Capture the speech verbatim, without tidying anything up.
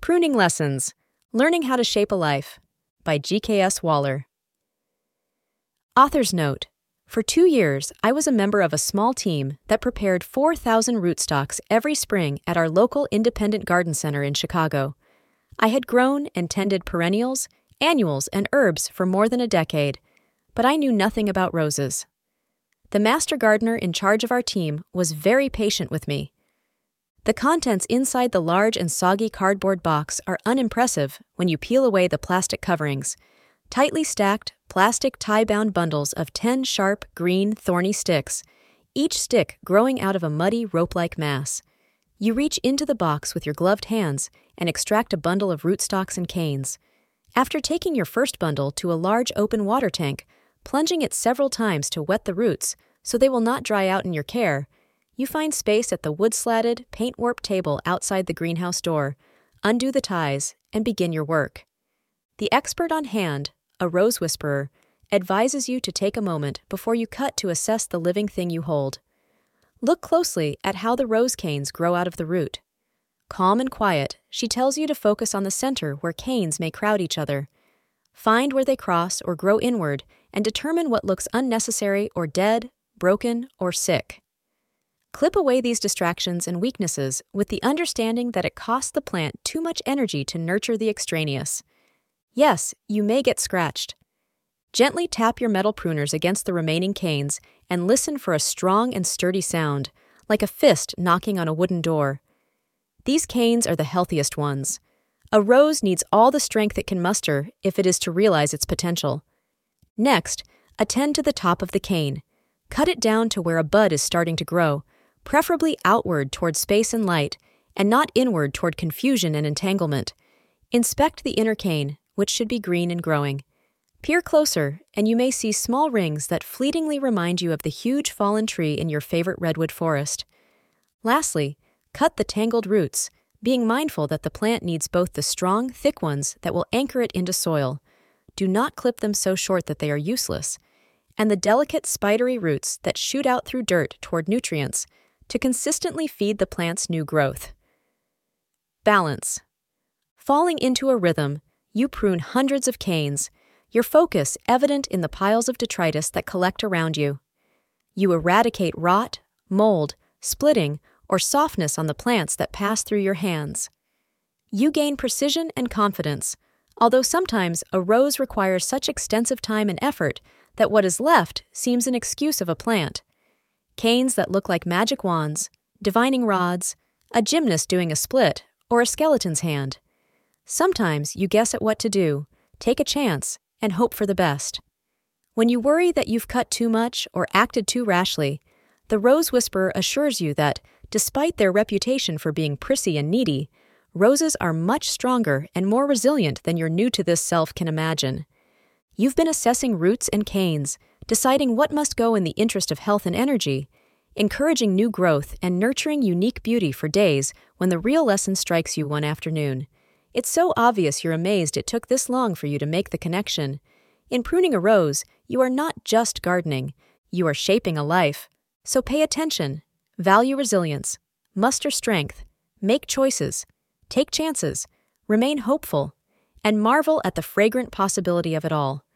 Pruning Lessons: Learning How to Shape a Life by G K S Waller. Author's note: for two years, I was a member of a small team that prepared four thousand rootstocks every spring at our local independent garden center in Chicago. I had grown and tended perennials, annuals, and herbs for more than a decade, but I knew nothing about roses. The master gardener in charge of our team was very patient with me. The contents inside the large and soggy cardboard box are unimpressive when you peel away the plastic coverings. Tightly stacked, plastic tie-bound bundles of ten sharp, green, thorny sticks, each stick growing out of a muddy, rope-like mass. You reach into the box with your gloved hands and extract a bundle of rootstocks and canes. After taking your first bundle to a large open water tank, plunging it several times to wet the roots so they will not dry out in your care, you find space at the wood-slatted, paint-warped table outside the greenhouse door, undo the ties, and begin your work. The expert on hand, a rose whisperer, advises you to take a moment before you cut to assess the living thing you hold. Look closely at how the rose canes grow out of the root. Calm and quiet, she tells you to focus on the center where canes may crowd each other. Find where they cross or grow inward and determine what looks unnecessary or dead, broken, or sick. Clip away these distractions and weaknesses with the understanding that it costs the plant too much energy to nurture the extraneous. Yes, you may get scratched. Gently tap your metal pruners against the remaining canes and listen for a strong and sturdy sound, like a fist knocking on a wooden door. These canes are the healthiest ones. A rose needs all the strength it can muster if it is to realize its potential. Next, attend to the top of the cane. Cut it down to where a bud is starting to grow, preferably outward toward space and light, and not inward toward confusion and entanglement. Inspect the inner cane, which should be green and growing. Peer closer, and you may see small rings that fleetingly remind you of the huge fallen tree in your favorite redwood forest. Lastly, cut the tangled roots, being mindful that the plant needs both the strong, thick ones that will anchor it into soil. Do not clip them so short that they are useless, and the delicate, spidery roots that shoot out through dirt toward nutrients to consistently feed the plant's new growth. Balance. Falling into a rhythm, you prune hundreds of canes, your focus evident in the piles of detritus that collect around you. You eradicate rot, mold, splitting, or softness on the plants that pass through your hands. You gain precision and confidence, although sometimes a rose requires such extensive time and effort that what is left seems an excuse of a plant. Canes that look like magic wands, divining rods, a gymnast doing a split, or a skeleton's hand. Sometimes you guess at what to do, take a chance, and hope for the best. When you worry that you've cut too much or acted too rashly, the rose whisperer assures you that, despite their reputation for being prissy and needy, roses are much stronger and more resilient than your new-to-this self can imagine. You've been assessing roots and canes, deciding what must go in the interest of health and energy, encouraging new growth and nurturing unique beauty for days when the real lesson strikes you one afternoon. It's so obvious you're amazed it took this long for you to make the connection. In pruning a rose, you are not just gardening, you are shaping a life. So pay attention, value resilience, muster strength, make choices, take chances, remain hopeful, and marvel at the fragrant possibility of it all.